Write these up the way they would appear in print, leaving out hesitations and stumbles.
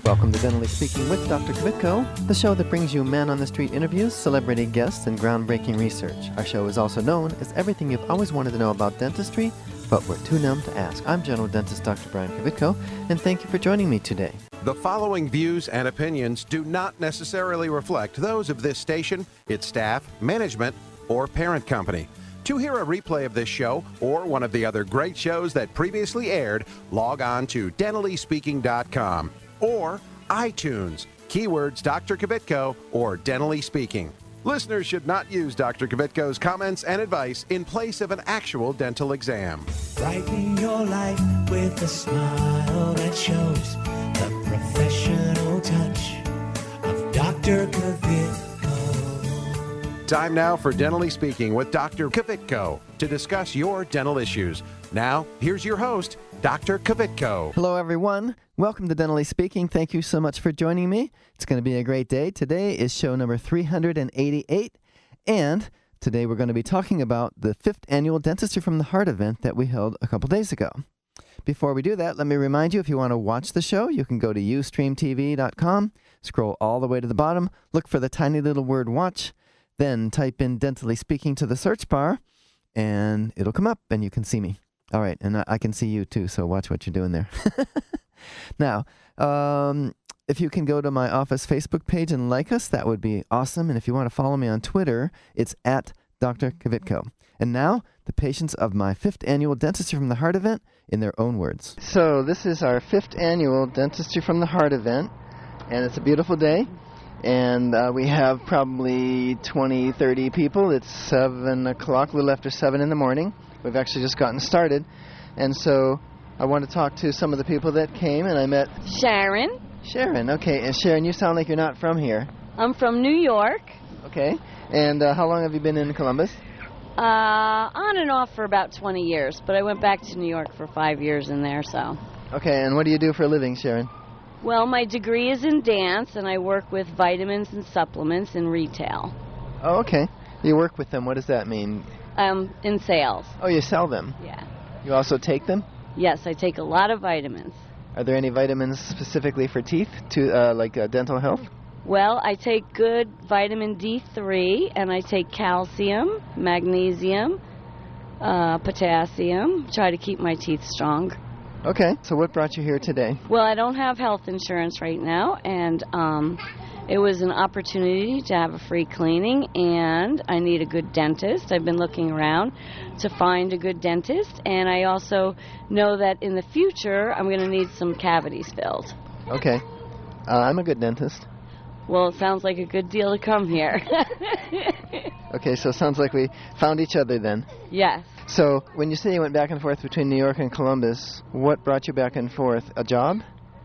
Welcome to Dentally Speaking with Dr. Kvitko, the show that brings you man-on-the-street interviews, celebrity guests, and groundbreaking research. Our show is also known as everything you've always wanted to know about dentistry, but we're too numb to ask. I'm General Dentist Dr. Brian Kvitko, and thank you for joining me today. The following views and opinions do not necessarily reflect those of this station, its staff, management, or parent company. To hear a replay of this show or one of the other great shows that previously aired, log on to dentallyspeaking.com or iTunes, keywords Dr. Kvitko or Dentally Speaking. Listeners should not use Dr. Kvitko's comments and advice in place of an actual dental exam. Brighten your life with a smile that shows the professional touch of Dr. Kvitko. Time now for Dentally Speaking with Dr. Kvitko to discuss your dental issues. Now, here's your host, Dr. Kvitko. Hello, everyone. Welcome to Dentally Speaking. Thank you so much for joining me. It's going to be a great day. Today is show number 388, and today we're going to be talking about the 5th annual Dentistry from the Heart event that we held a couple days ago. Before we do that, let me remind you, if you want to watch the show, you can go to ustreamtv.com, scroll all the way to the bottom, look for the tiny little word watch, then type in Dentally Speaking to the search bar, and it'll come up, and you can see me. All right, and I can see you too, so watch what you're doing there. Now, if you can go to my office Facebook page and like us, that would be awesome. And if you want to follow me on Twitter, it's at Dr. Kvitko. And now, the patients of my 5th annual Dentistry from the Heart event in their own words. So this is our 5th annual Dentistry from the Heart event, and it's a beautiful day. And we have probably 20, 30 people. It's 7 o'clock, a little after 7 in the morning. We've actually just gotten started. And so I want to talk to some of the people that came, and I met Sharon. Sharon, okay. And Sharon, you sound like you're not from here. I'm from New York. Okay. And how long have you been in Columbus? On and off for about 20 years, but I went back to New York for 5 years in there, so. Okay, and what do you do for a living, Sharon? Well, my degree is in dance, and I work with vitamins and supplements in retail. Oh, okay. You work with them. What does that mean? In sales. Oh, you sell them? Yeah. You also take them? Yes, I take a lot of vitamins. Are there any vitamins specifically for teeth, like dental health? Well, I take good vitamin D3, and I take calcium, magnesium, potassium, try to keep my teeth strong. Okay, so what brought you here today? Well, I don't have health insurance right now, and it was an opportunity to have a free cleaning, and I need a good dentist. I've been looking around to find a good dentist, and I also know that in the future I'm going to need some cavities filled. Okay. I'm a good dentist. Well, it sounds like a good deal to come here. Okay, so it sounds like we found each other then. Yes. So when you say you went back and forth between New York and Columbus, what brought you back and forth? A job?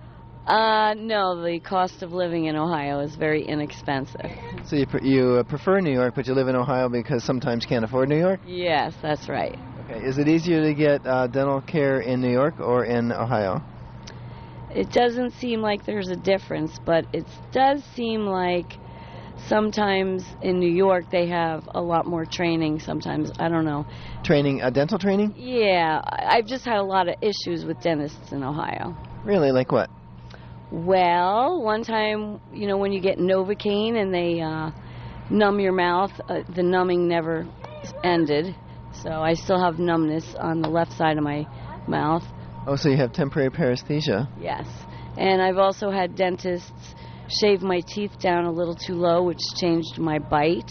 No, the cost of living in Ohio is very inexpensive. So you prefer New York, but you live in Ohio because sometimes can't afford New York? Yes, that's right. Okay. Is it easier to get dental care in New York or in Ohio? It doesn't seem like there's a difference, but it does seem like sometimes in New York they have a lot more training sometimes. I don't know. Training, dental training? Yeah, I've just had a lot of issues with dentists in Ohio. Really? Like what? Well, one time, when you get Novocaine and they numb your mouth, the numbing never ended. So I still have numbness on the left side of my mouth. Oh, so you have temporary paresthesia? Yes. And I've also had dentists shave my teeth down a little too low, which changed my bite.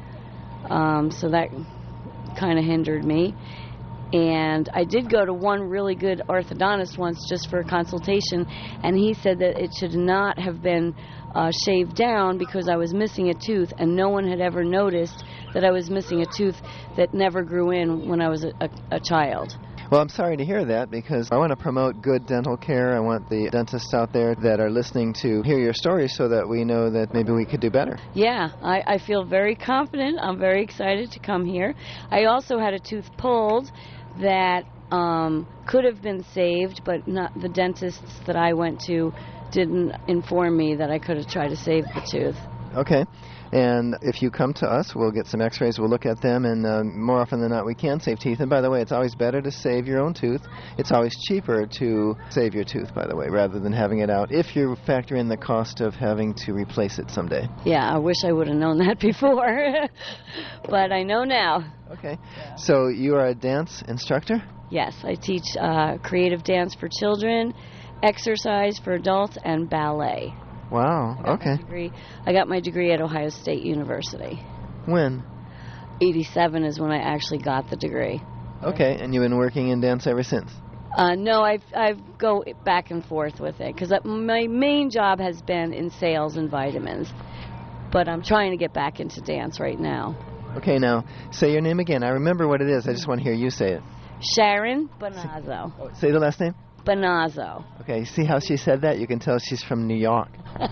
So that kind of hindered me. And I did go to one really good orthodontist once just for a consultation, and he said that it should not have been shaved down because I was missing a tooth, and no one had ever noticed that I was missing a tooth that never grew in when I was a child. Well, I'm sorry to hear that because I want to promote good dental care. I want the dentists out there that are listening to hear your story so that we know that maybe we could do better. Yeah, I feel very confident. I'm very excited to come here. I also had a tooth pulled that could have been saved, but not the dentists that I went to didn't inform me that I could have tried to save the tooth. Okay. And if you come to us, we'll get some x-rays, we'll look at them, and more often than not, we can save teeth. And by the way, it's always better to save your own tooth. It's always cheaper to save your tooth, by the way, rather than having it out, if you factor in the cost of having to replace it someday. Yeah, I wish I would have known that before, but I know now. Okay. So you are a dance instructor? Yes, I teach creative dance for children, exercise for adults, and ballet. Wow, okay. I got my degree at Ohio State University. When? 87 is when I actually got the degree. Okay, and you've been working in dance ever since? No, I go back and forth with it, because my main job has been in sales and vitamins. But I'm trying to get back into dance right now. Okay, now, say your name again. I remember what it is. I just want to hear you say it. Sharon Bonazzo. Say the last name? Bonazzo. Okay, see how she said that? You can tell she's from New York.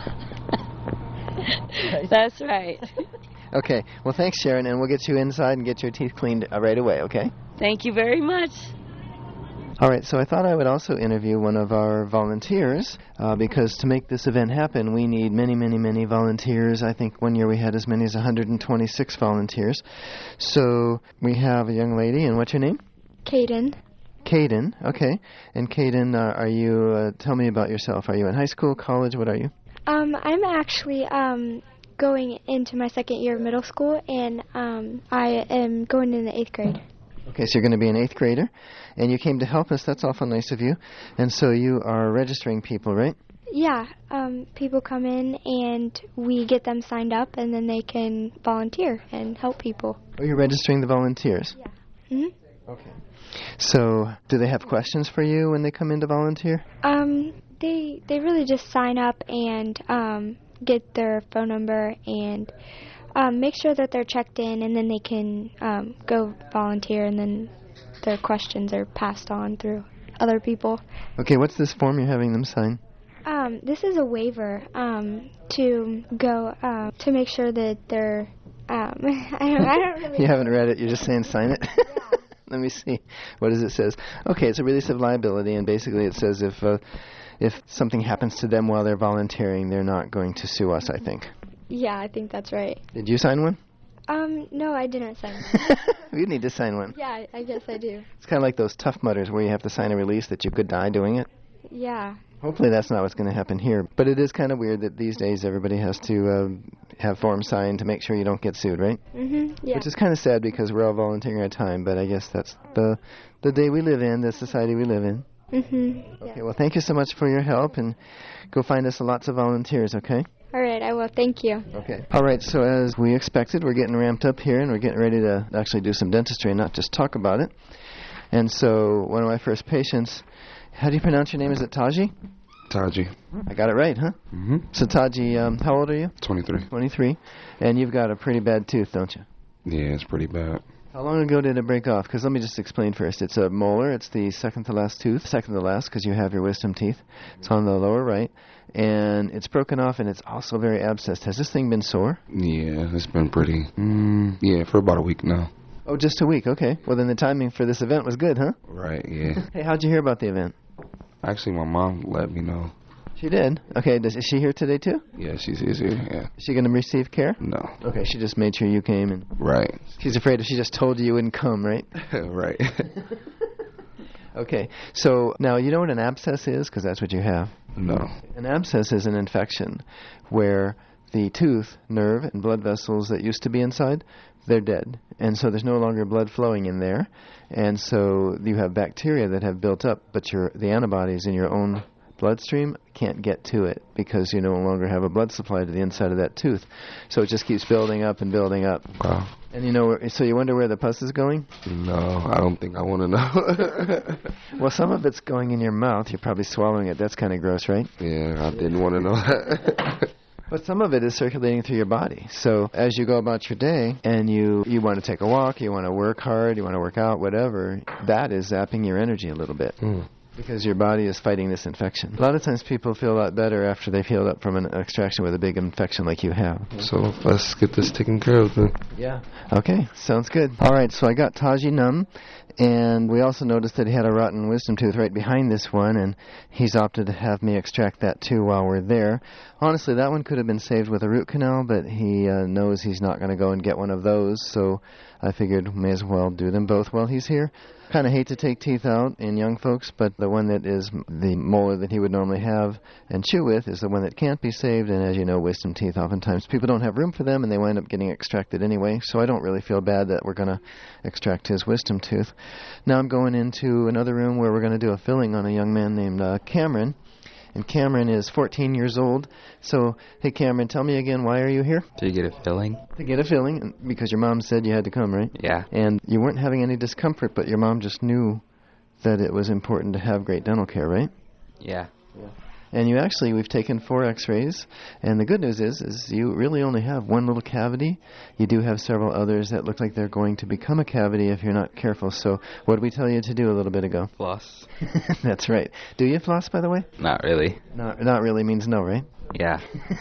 That's right. Okay, well, thanks, Sharon, and we'll get you inside and get your teeth cleaned right away, okay? Thank you very much. All right, so I thought I would also interview one of our volunteers because to make this event happen, we need many, many, many volunteers. I think one year we had as many as 126 volunteers. So we have a young lady, and what's your name? Caden. Caden, okay. And Caden, are you, tell me about yourself. Are you in high school, college, what are you? I'm actually going into my second year of middle school, and I am going in the 8th grade. Okay, so you're going to be an 8th grader, and you came to help us. That's awful nice of you. And so you are registering people, right? Yeah, people come in, and we get them signed up, and then they can volunteer and help people. Oh, you're registering the volunteers? Yeah. Mm-hmm. Okay. So, do they have questions for you when they come in to volunteer? They really just sign up and get their phone number and make sure that they're checked in, and then they can go volunteer, and then their questions are passed on through other people. Okay, what's this form you're having them sign? This is a waiver to go to make sure that they're. I don't really. You haven't read it. You're just saying sign it. Yeah. Let me see. What does it says? Okay, it's a release of liability, and basically it says if something happens to them while they're volunteering, they're not going to sue us, I think. Yeah, I think that's right. Did you sign one? No, I didn't sign one. You need to sign one. Yeah, I guess I do. It's kind of like those Tough Mudders where you have to sign a release that you could die doing it. Yeah. Hopefully that's not what's going to happen here. But it is kind of weird that these days everybody has to have forms signed to make sure you don't get sued, right? Mm-hmm, yeah. Which is kind of sad because we're all volunteering our time, but I guess that's the day we live in, the society we live in. Mm-hmm. Okay, well, thank you so much for your help, and go find us lots of volunteers, okay? All right, I will. Thank you. Okay. All right, so as we expected, we're getting ramped up here, and we're getting ready to actually do some dentistry and not just talk about it. And so one of my first patients, how do you pronounce your name? Is it Taji? Taji. I got it right, huh? Mm-hmm. So Taji, how old are you? 23. 23. And you've got a pretty bad tooth, don't you? Yeah, it's pretty bad. How long ago did it break off? Because let me just explain first. It's a molar. It's the second to last tooth. Second to last because you have your wisdom teeth. It's on the lower right. And it's broken off, and it's also very abscessed. Has this thing been sore? Yeah, it's been pretty. Yeah, for about a week now. Oh, just a week. Okay. Well, then the timing for this event was good, huh? Right, yeah. Hey, how'd you hear about the event? Actually, my mom let me know. She did? Okay. Is she here today, too? Yeah, she's here, yeah. Is she going to receive care? No. Okay, she just made sure you came. And Right. she's afraid if she just told you wouldn't come, right? Right. Okay. So now you know what an abscess is? Because that's what you have. No. An abscess is an infection where the tooth, nerve, and blood vessels that used to be inside, they're dead. And so there's no longer blood flowing in there. And so you have bacteria that have built up, but the antibodies in your own bloodstream can't get to it because you no longer have a blood supply to the inside of that tooth. So it just keeps building up and building up. Wow. And so you wonder where the pus is going? No, I don't think I want to know. Well, some of it's going in your mouth. You're probably swallowing it. That's kind of gross, right? Yeah, I didn't want to know that. But some of it is circulating through your body. So as you go about your day and you want to take a walk, you want to work hard, you want to work out, whatever, that is zapping your energy a little bit. Because your body is fighting this infection. A lot of times people feel a lot better after they've healed up from an extraction with a big infection like you have. So let's get this taken care of then. Yeah. Okay, sounds good. All right, so I got Taji numb, and we also noticed that he had a rotten wisdom tooth right behind this one, and he's opted to have me extract that too while we're there. Honestly, that one could have been saved with a root canal, but he knows he's not going to go and get one of those, so I figured may as well do them both while he's here. Kind of hate to take teeth out in young folks, but the one that is the molar that he would normally have and chew with is the one that can't be saved, and as you know, wisdom teeth, oftentimes people don't have room for them, and they wind up getting extracted anyway, so I don't really feel bad that we're going to extract his wisdom tooth. Now I'm going into another room where we're going to do a filling on a young man named Cameron, and Cameron is 14 years old. So, hey Cameron, tell me again, why are you here? To get a filling? To get a filling, because your mom said you had to come, right? Yeah. And you weren't having any discomfort, but your mom just knew that it was important to have great dental care, right? Yeah. And we've taken 4 x-rays, and the good news is you really only have one little cavity. You do have several others that look like they're going to become a cavity if you're not careful. So what did we tell you to do a little bit ago? Floss. That's right. Do you floss, by the way? Not really. Not really means no, right? Yeah.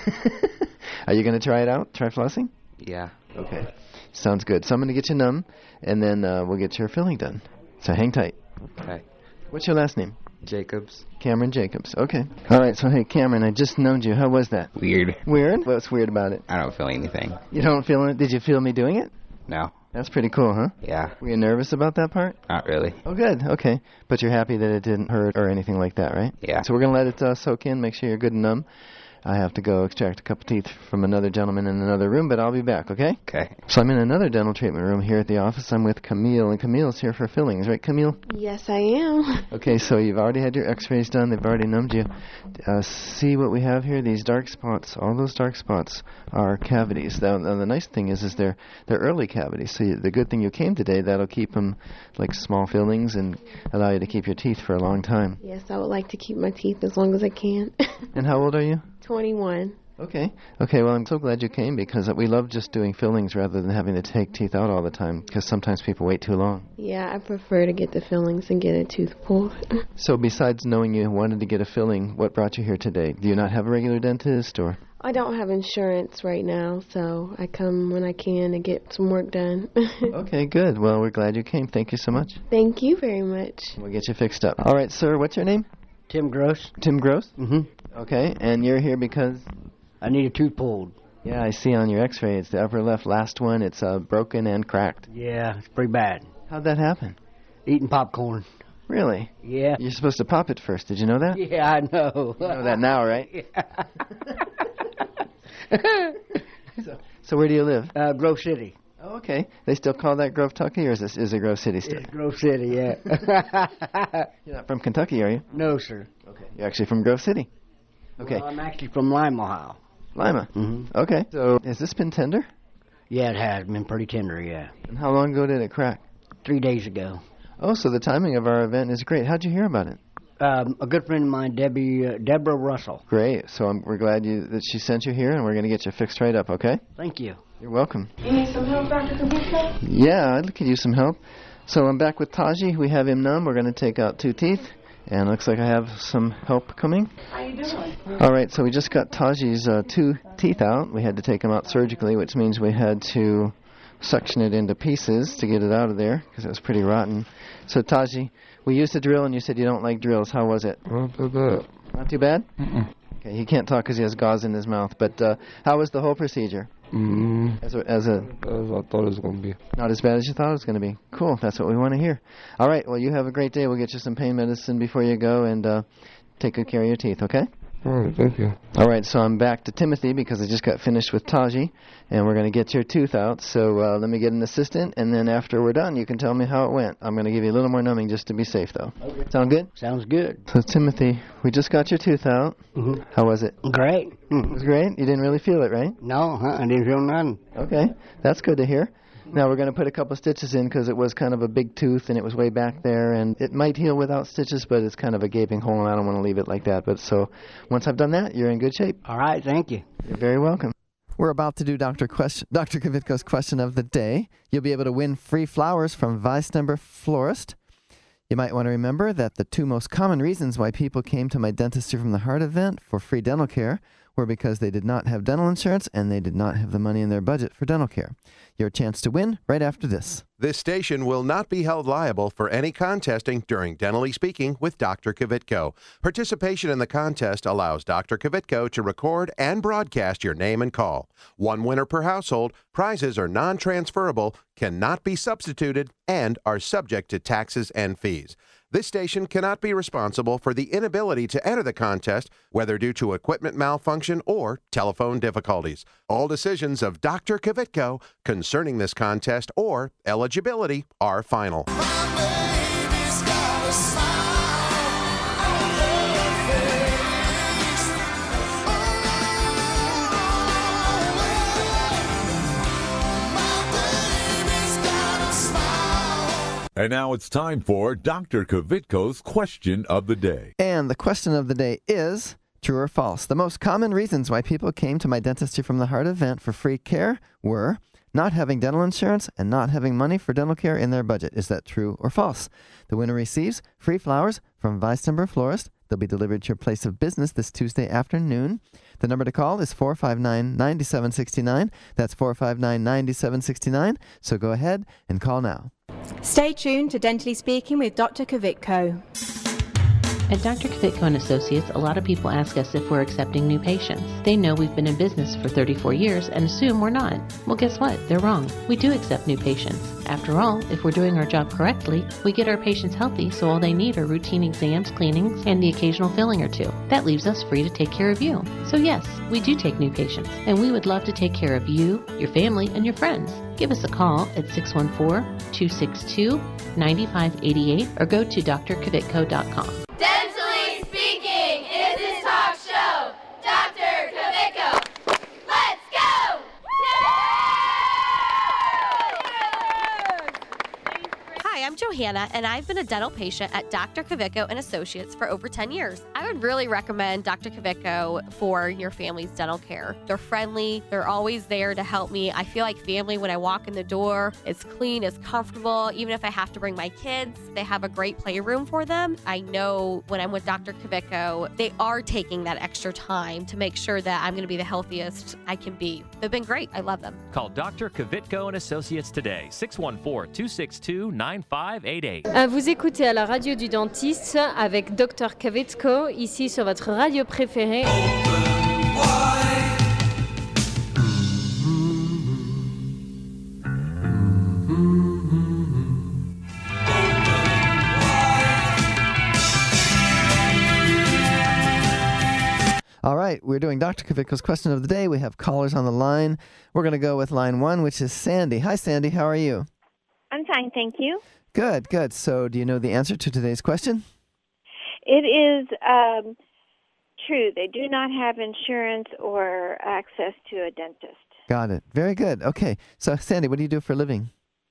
Are you going to try it out? Try flossing? Yeah. Okay. Sounds good. So I'm going to get you numb, and then we'll get your filling done. So hang tight. Okay. What's your last name? Jacobs. Cameron Jacobs. Okay. All right. So, hey, Cameron, I just numbed you. How was that? Weird. Weird? What's weird about it? I don't feel anything. You don't feel it? Did you feel me doing it? No. That's pretty cool, huh? Yeah. Were you nervous about that part? Not really. Oh, good. Okay. But you're happy that it didn't hurt or anything like that, right? Yeah. So we're going to let it soak in, make sure you're good and numb. I have to go extract a couple teeth from another gentleman in another room, but I'll be back, okay? Okay. So I'm in another dental treatment room here at the office. I'm with Camille, and Camille's here for fillings, right, Camille? Yes, I am. Okay, so you've already had your x-rays done. They've already numbed you. See what we have here? These dark spots. All those dark spots are cavities. Now the nice thing is they're early cavities. So the good thing you came today, that'll keep them like small fillings and allow you to keep your teeth for a long time. Yes, I would like to keep my teeth as long as I can. And how old are you? 21. Okay, well, I'm so glad you came because we love just doing fillings rather than having to take teeth out all the time because sometimes people wait too long. Yeah, I prefer to get the fillings and get a tooth pulled. So besides knowing you wanted to get a filling, what brought you here today? Do you not have a regular dentist or? I don't have insurance right now, so I come when I can to get some work done. Okay, good. Well, we're glad you came. Thank you so much. Thank you very much. We'll get you fixed up. All right, sir, what's your name? Tim Gross. Tim Gross? Mm-hmm. Okay, and you're here because? I need a tooth pulled. Yeah, I see on your x-ray. It's the upper left last one. It's broken and cracked. Yeah, it's pretty bad. How'd that happen? Eating popcorn. Really? Yeah. You're supposed to pop it first. Did you know that? Yeah, I know. You know that now, right? Yeah. So where do you live? Grove City. Oh, okay. They still call that Grove Tucky, or is it Grove City still? It's Grove City, yeah. You're not from Kentucky, are you? No, sir. Okay. You're actually from Grove City. Okay. Well, I'm actually from Lima, Ohio. Lima. Mm-hmm. Okay. So has this been tender? Yeah, it has been pretty tender, yeah. And how long ago did it crack? 3 days ago. Oh, so the timing of our event is great. How'd you hear about it? A good friend of mine, Deborah Russell. Great. So we're glad that she sent you here, and we're going to get you fixed right up, okay? Thank you. You're welcome. You need some help, Dr. Kavitko? Yeah, I could use some help. So I'm back with Taji. We have him numb. We're going to take out 2 teeth. And looks like I have some help coming. How you doing? All right, so we just got Taji's 2 teeth out. We had to take them out surgically, which means we had to suction it into pieces to get it out of there because it was pretty rotten. So Taji, we used a drill, and you said you don't like drills. How was it? Not too bad. Not too bad? Mm-mm. Okay, he can't talk because he has gauze in his mouth. But how was the whole procedure? As I thought it was going to be. Not as bad as you thought it was going to be. Cool, that's what we want to hear. All right, well, you have a great day. We'll get you some pain medicine before you go, and take good care of your teeth, okay? All right, thank you. All right, so I'm back to Timothy because I just got finished with Taji, and we're going to get your tooth out. So let me get an assistant, and then after we're done, you can tell me how it went. I'm going to give you a little more numbing just to be safe, though. Okay. Sound good? Sounds good. So, Timothy, we just got your tooth out. Mm-hmm. How was it? Great. It was great? You didn't really feel it, right? No, I didn't feel nothing. Okay, that's good to hear. Now we're going to put a couple stitches in because it was kind of a big tooth and it was way back there, and it might heal without stitches, but it's kind of a gaping hole, and I don't want to leave it like that. But so once I've done that, you're in good shape. All right, thank you. You're very welcome. We're about to do Dr. Kavitko's question of the day. You'll be able to win free flowers from Weisnumber Florist. You might want to remember that the two most common reasons why people came to my Dentistry from the Heart event for free dental care were because they did not have dental insurance and they did not have the money in their budget for dental care. Your chance to win right after this. This station will not be held liable for any contesting during Dentally Speaking with Dr. Kvitko. Participation in the contest allows Dr. Kvitko to record and broadcast your name and call. One winner per household, prizes are non-transferable, cannot be substituted, and are subject to taxes and fees. This station cannot be responsible for the inability to enter the contest, whether due to equipment malfunction or telephone difficulties. All decisions of Dr. Kvitko concerning this contest or eligibility are final. And now it's time for Dr. Kvitko's question of the day. And the question of the day is, true or false? The most common reasons why people came to my Dentistry from the Heart event for free care were not having dental insurance and not having money for dental care in their budget. Is that true or false? The winner receives free flowers from Weistember Florist. They'll be delivered to your place of business this Tuesday afternoon. The number to call is 459-9769. That's 459-9769. So go ahead and call now. Stay tuned to Dentally Speaking with Dr. Kvitko. At Dr. Kvitko & Associates, a lot of people ask us if we're accepting new patients. They know we've been in business for 34 years and assume we're not. Well, guess what? They're wrong. We do accept new patients. After all, if we're doing our job correctly, we get our patients healthy, so all they need are routine exams, cleanings, and the occasional filling or two. That leaves us free to take care of you. So yes, we do take new patients, and we would love to take care of you, your family, and your friends. Give us a call at 614-262-9588 or go to drkvitko.com. Dentally Speaking is his talk show. Dr. Kvitko. Let's go! Hi, I'm Johanna, and I've been a dental patient at Dr. Kvitko & Associates for over 10 years. I would really recommend Dr. Kvitko for your family's dental care. They're friendly. They're always there to help me. I feel like family when I walk in the door. It's clean, it's comfortable. Even if I have to bring my kids, they have a great playroom for them. I know when I'm with Dr. Kvitko, they are taking that extra time to make sure that I'm going to be the healthiest I can be. They've been great. I love them. Call Dr. Kvitko & Associates today, 614-262-9588. Vous écoutez à la radio du dentiste avec Dr. Kvitko, ici sur votre radio préférée. All right, we're doing Dr. Kvitko's question of the day. We have callers on the line. We're going to go with line one, which is Sandy. Hi, Sandy. How are you? I'm fine, thank you. Good, good. So do you know the answer to today's question? It is true. They do not have insurance or access to a dentist. Got it. Very good. Okay. So, Sandy, what do you do for a living?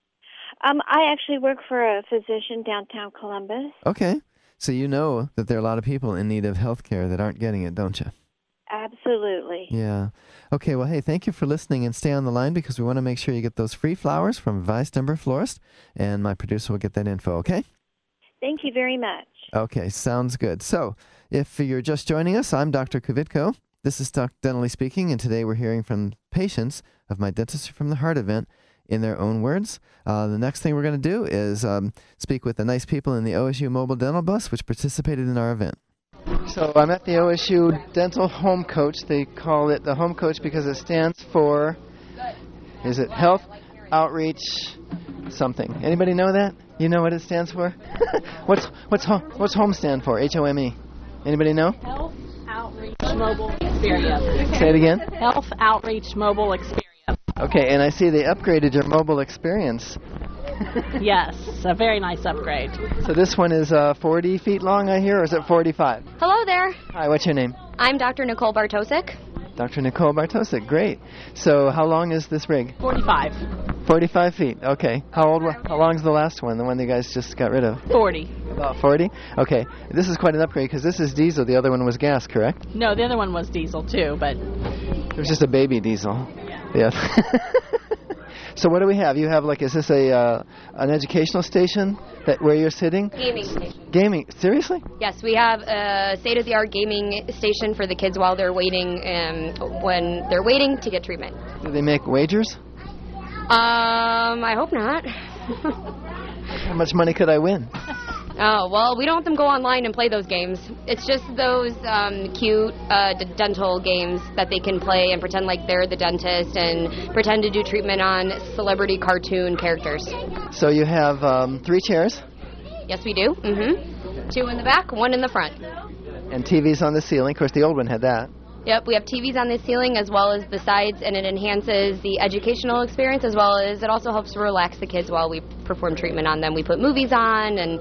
I actually work for a physician downtown Columbus. Okay. So you know that there are a lot of people in need of health care that aren't getting it, don't you? Absolutely. Yeah. Okay, well, hey, thank you for listening, and stay on the line because we want to make sure you get those free flowers from Weistember Florist, and my producer will get that info, okay? Thank you very much. Okay, sounds good. So, if you're just joining us, I'm Dr. Kvitko. This is Dr. Dentally Speaking, and today we're hearing from patients of my Dentistry from the Heart event in their own words. The next thing we're going to do is speak with the nice people in the OSU Mobile Dental Bus, which participated in our event. So I'm at the OSU Dental Home Coach. They call it the Home Coach because it stands for, is it Health Outreach something? Anybody know that? You know what it stands for? What's home stand for? HOME. Anybody know? Health Outreach Mobile Experience. Say it again. Health Outreach Mobile Experience. Okay, and I see they upgraded your mobile experience. Yes, a very nice upgrade. So this one is 40 feet long, I hear, or is it 45? Hello there. Hi, what's your name? I'm Dr. Nicole Bartosik. Dr. Nicole Bartosik, great. So how long is this rig? 45. 45 feet, okay. How long is the last one, the one you guys just got rid of? 40. About 40? Okay. This is quite an upgrade because this is diesel. The other one was gas, correct? No, the other one was diesel too, but... It was just a baby diesel. Yeah. So what do we have? You have like, is this an educational station where you're sitting? Gaming station. Gaming? Seriously? Yes, we have a state-of-the-art gaming station for the kids while they're waiting, when they're waiting to get treatment. Do they make wagers? I hope not. How much money could I win? Oh, well, we don't want them to go online and play those games. It's just those cute dental games that they can play and pretend like they're the dentist and pretend to do treatment on celebrity cartoon characters. So you have 3 chairs? Yes, we do. Mm-hmm. 2 in the back, 1 in the front. And TVs on the ceiling. Of course, the old one had that. Yep, we have TVs on the ceiling as well as the sides, and it enhances the educational experience as well as it also helps relax the kids while we perform treatment on them. We put movies on and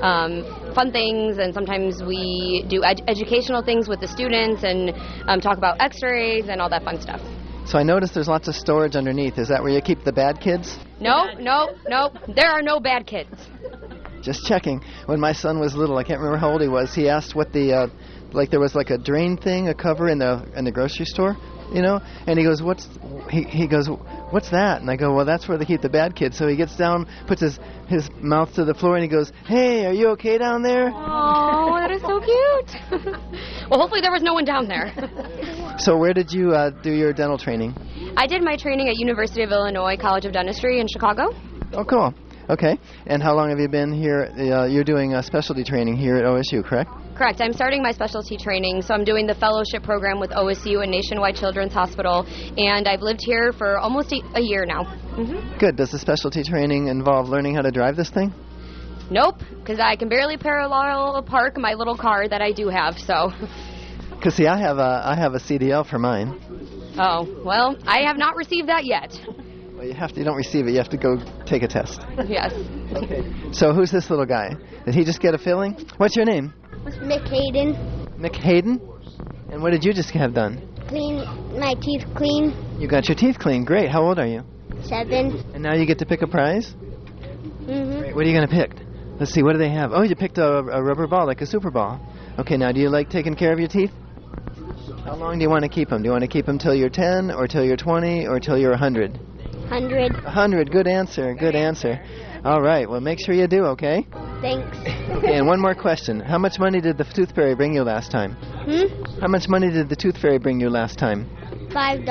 fun things, and sometimes we do educational things with the students and talk about x-rays and all that fun stuff. So I noticed there's lots of storage underneath. Is that where you keep the bad kids? No. There are no bad kids. Just checking. When my son was little, I can't remember how old he was, he asked what the... like there was like a drain thing, a cover in the grocery store, you know, and he goes, he goes, what's that? And I go, well, that's where they keep the bad kids. So he gets down, puts his mouth to the floor, and he goes, hey, are you okay down there? Oh, that is so cute. Well, hopefully there was no one down there. So where did you do your dental training? I did my training at University of Illinois College of Dentistry in Chicago. Oh, cool. Okay. And how long have you been here? You're doing specialty training here at OSU, correct? Correct. I'm starting my specialty training, so I'm doing the fellowship program with OSU and Nationwide Children's Hospital, and I've lived here for almost a year now. Mm-hmm. Good. Does the specialty training involve learning how to drive this thing? Nope, because I can barely parallel park my little car that I do have, so... Because, see, I have a CDL for mine. Oh, well, I have not received that yet. Well, you don't receive it. You have to go take a test. Yes. Okay. So who's this little guy? Did he just get a filling? What's your name? Mick Hayden. Mick Hayden? And what did you just have done? Clean my teeth clean. You got your teeth clean. Great. How old are you? 7. And now you get to pick a prize? Mm-hmm. Great. What are you going to pick? Let's see. What do they have? Oh, you picked a rubber ball, like a super ball. Okay, now do you like taking care of your teeth? How long do you want to keep them? Do you want to keep them till you're 10 or till you're 20 or till you're 100? 100. 100. Good answer. Good answer. All right. Well, make sure you do, okay? Thanks. Okay, and one more question. How much money did the tooth fairy bring you last time? How much money did the tooth fairy bring you last time? $5.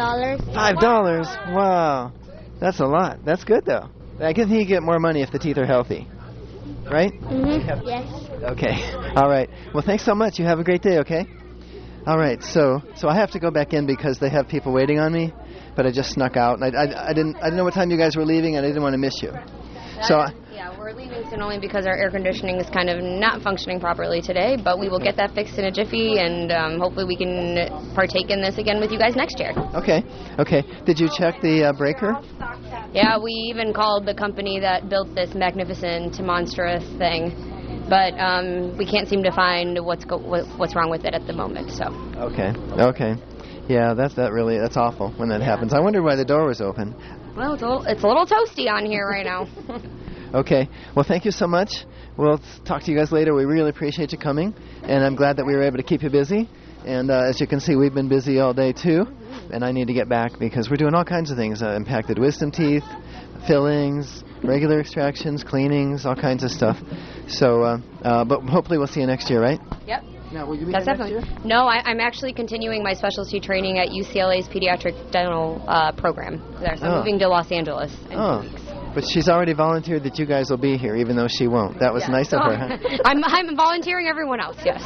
$5? Wow. That's a lot. That's good, though. I can think you get more money if the teeth are healthy. Right? Mm-hmm. Yes. Okay. All right. Well, thanks so much. You have a great day, okay? All right. So I have to go back in because they have people waiting on me, but I just snuck out. And I didn't know what time you guys were leaving, and I didn't want to miss you. Yeah, we're leaving soon only because our air conditioning is kind of not functioning properly today, but we will get that fixed in a jiffy, and hopefully we can partake in this again with you guys next year. Okay. Did you check the breaker? Yeah, we even called the company that built this magnificent, monstrous thing, but we can't seem to find what's wrong with it at the moment. So. Okay. Yeah, that's awful when that happens. I wondered why the door was open. Well, it's a little toasty on here right now. Okay. Well, thank you so much. We'll talk to you guys later. We really appreciate you coming, and I'm glad that we were able to keep you busy. And as you can see, we've been busy all day, too. And I need to get back because we're doing all kinds of things. Impacted wisdom teeth, fillings, regular extractions, cleanings, all kinds of stuff. So, but hopefully we'll see you next year, right? Yep. Now, will you be That's there definitely. next year? No, I'm actually continuing my specialty training at UCLA's pediatric dental program. So I'm moving to Los Angeles in 2 weeks. But she's already volunteered that you guys will be here, even though she won't. That was nice of her, huh? I'm volunteering everyone else, yes.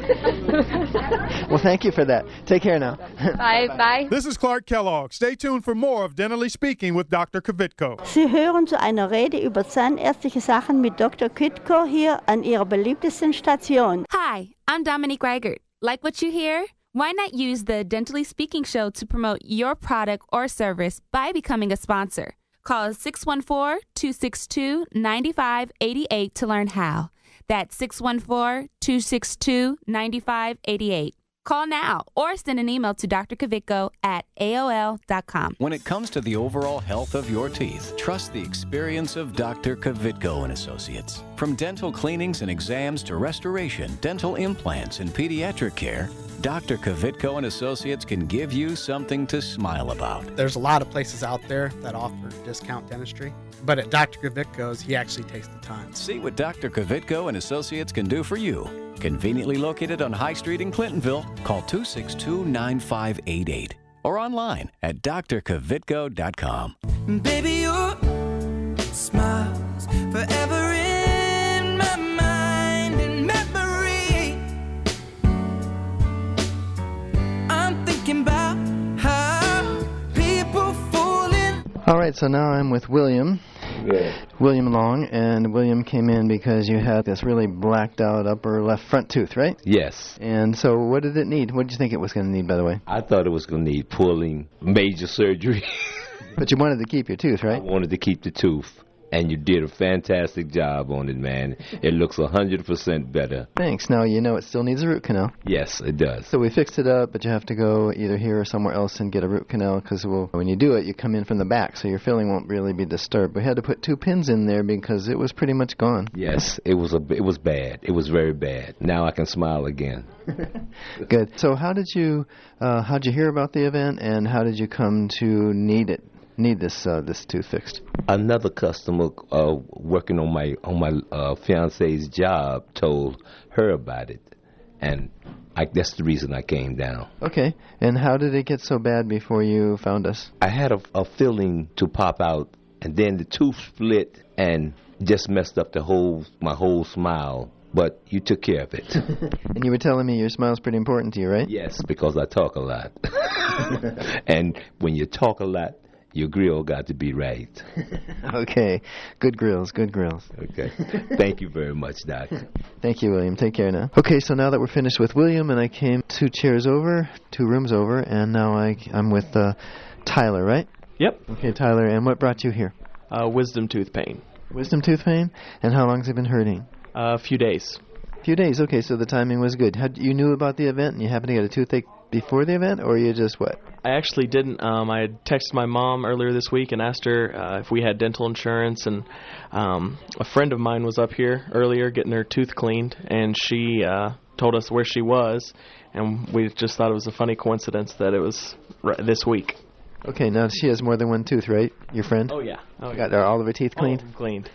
Well, thank you for that. Take care now. Bye. This is Clark Kellogg. Stay tuned for more of Dentally Speaking with Dr. Kvitko. Sie hören zu einer Rede über zahnärztliche Sachen mit Dr. Kvitko hier an Ihrer beliebtesten Station. Hi, I'm Dominique Reichert. Like what you hear? Why not use the Dentally Speaking show to promote your product or service by becoming a sponsor? Call 614-262-9588 to learn how. That's 614-262-9588. Call now or send an email to Dr. Kvitko at AOL.com. When it comes to the overall health of your teeth, trust the experience of Dr. Kvitko and Associates. From dental cleanings and exams to restoration, dental implants, and pediatric care, Dr. Kvitko and Associates can give you something to smile about. There's a lot of places out there that offer discount dentistry, but at Dr. Kvitko's, he actually takes the time. See what Dr. Kvitko and Associates can do for you. Conveniently located on High Street in Clintonville, call 262-9588 or online at drkvitko.com. Baby, your smile's forever in my mind and memory. I'm thinking about how people fall in. All right, so now I'm with William. Yeah. William Long, and William came in because you had this really blacked out upper left front tooth, right? Yes. And so what did it need? What did you think it was going to need, by the way? I thought it was going to need pulling, major surgery. But you wanted to keep your tooth, right? I wanted to keep the tooth. And you did a fantastic job on it, man. It looks 100% better. Thanks. Now you know it still needs a root canal. Yes, it does. So we fixed it up, but you have to go either here or somewhere else and get a root canal because when you do it, you come in from the back, so your filling won't really be disturbed. We had to put 2 pins in there because it was pretty much gone. Yes, it was bad. It was very bad. Now I can smile again. Good. So how'd you hear about the event, and how did you come to need this tooth fixed? Another customer working on my fiance's job told her about it, and that's the reason I came down. Okay. And how did it get so bad before you found us? I had a feeling to pop out, and then the tooth split and just messed up my whole smile. But you took care of it. And you were telling me your smile's pretty important to you, right? Yes, because I talk a lot. And when you talk a lot, your grill got to be right. Okay. Good grills. Okay. Thank you very much, Doc. Thank you, William. Take care now. Okay, so now that we're finished with William, and I came 2 rooms over, and now I'm with Tyler, right? Yep. Okay, Tyler, and what brought you here? Wisdom tooth pain. Wisdom tooth pain? And how long has it been hurting? A few days. Few days, okay, so the timing was good. You knew about the event and you happened to get a toothache before the event, or you just what? I actually didn't. I had texted my mom earlier this week and asked her if we had dental insurance, and a friend of mine was up here earlier getting her tooth cleaned, and she told us where she was, and we just thought it was a funny coincidence that it was this week. Okay, now she has more than one tooth, right? Your friend? Oh, yeah. Got all of her teeth cleaned? Oh, cleaned.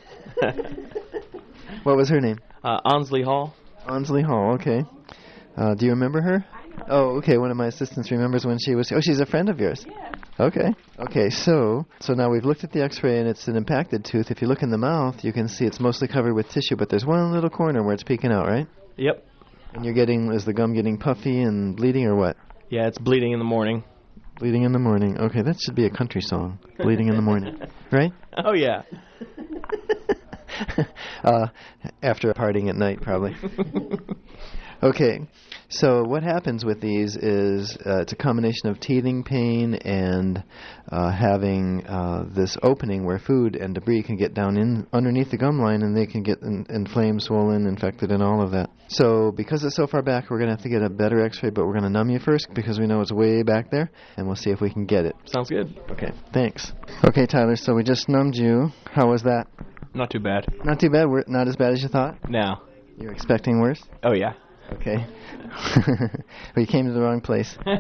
What was her name? Ansley Hall. Ansley Hall, okay. Do you remember her? Oh, okay, one of my assistants remembers when she was... Oh, she's a friend of yours? Yeah. Okay, so now we've looked at the x-ray, and it's an impacted tooth. If you look in the mouth, you can see it's mostly covered with tissue, but there's one little corner where it's peeking out, right? Yep. And is the gum getting puffy and bleeding, or what? Yeah, it's bleeding in the morning. Bleeding in the morning. Okay, that should be a country song. Bleeding in the morning. Right? Oh, yeah. After partying at night, probably. Okay, so what happens with these is it's a combination of teething pain and having this opening where food and debris can get down in underneath the gum line, and they can get inflamed, swollen, infected, and all of that. So because it's so far back, we're going to have to get a better x-ray, but we're going to numb you first because we know it's way back there, and we'll see if we can get it. Sounds good. Okay, thanks. Okay, Tyler, so we just numbed you. How was that? Not too bad. Not too bad? Not as bad as you thought? No. You're expecting worse? Oh, yeah. Okay. Well, you came to the wrong place. All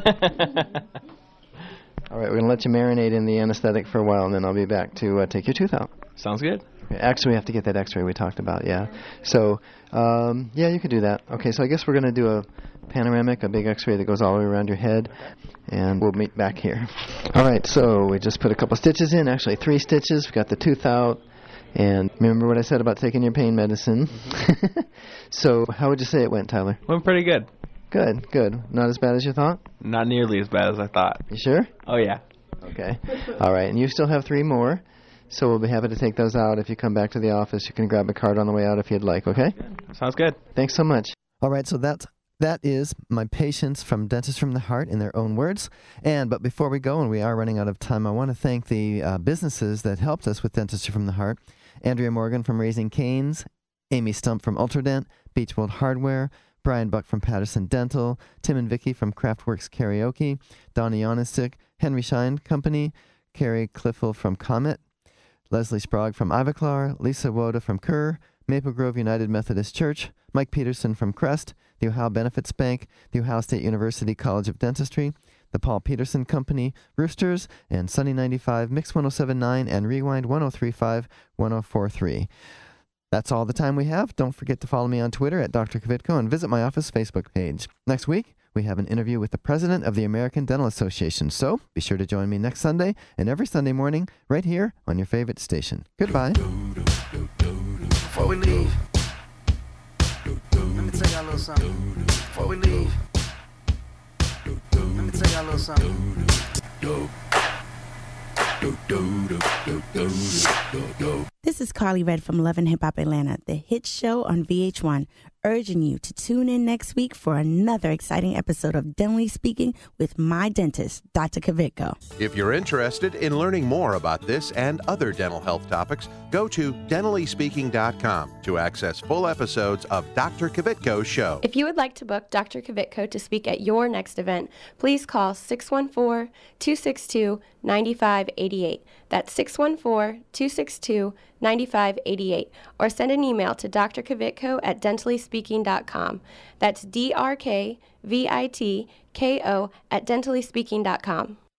right, we're going to let you marinate in the anesthetic for a while, and then I'll be back to take your tooth out. Sounds good. Okay. Actually, we have to get that x-ray we talked about, yeah. So, yeah, you could do that. Okay, so I guess we're going to do a panoramic, a big x-ray that goes all the way around your head, and we'll meet back here. All right, so we just put a couple stitches in, actually 3 stitches. We got the tooth out. And remember what I said about taking your pain medicine? Mm-hmm. So how would you say it went, Tyler? Went pretty good. Good. Not as bad as you thought? Not nearly as bad as I thought. You sure? Oh, yeah. Okay. All right. And you still have 3 more, so we'll be happy to take those out. If you come back to the office, you can grab a card on the way out if you'd like, okay? Sounds good. Thanks so much. All right, so that is my patients from Dentists from the Heart in their own words. But before we go, and we are running out of time, I want to thank the businesses that helped us with Dentistry from the Heart. Andrea Morgan from Raising Cane's, Amy Stump from Ultradent, Beachwold Hardware, Brian Buck from Patterson Dental, Tim and Vicky from Craftworks Karaoke, Donnie Onistic, Henry Schein Company, Carrie Cliffel from Comet, Leslie Sprague from Ivoclar, Lisa Woda from Kerr, Maple Grove United Methodist Church, Mike Peterson from Crest, the Ohio Benefits Bank, the Ohio State University College of Dentistry, the Paul Peterson Company, Roosters, and Sunny 95, Mix 107.9, and Rewind 103.5, 104.3. That's all the time we have. Don't forget to follow me on Twitter at Dr. Kvitko and visit my office Facebook page. Next week, we have an interview with the president of the American Dental Association. So be sure to join me next Sunday and every Sunday morning right here on your favorite station. Goodbye. Before we leave, let me tell y'all a little something. Before we leave, let me tell y'all a little something. This is Carly Red from Love and Hip Hop Atlanta, the hit show on VH1, urging you to tune in next week for another exciting episode of Dentally Speaking with my dentist, Dr. Kvitko. If you're interested in learning more about this and other dental health topics, go to dentallyspeaking.com to access full episodes of Dr. Kvitko's show. If you would like to book Dr. Kvitko to speak at your next event, please call 614-262-9588. That's 614-262-9588. Or send an email to Dr. Kvitko at dentallyspeaking.com. That's DRKVITKO at dentallyspeaking.com.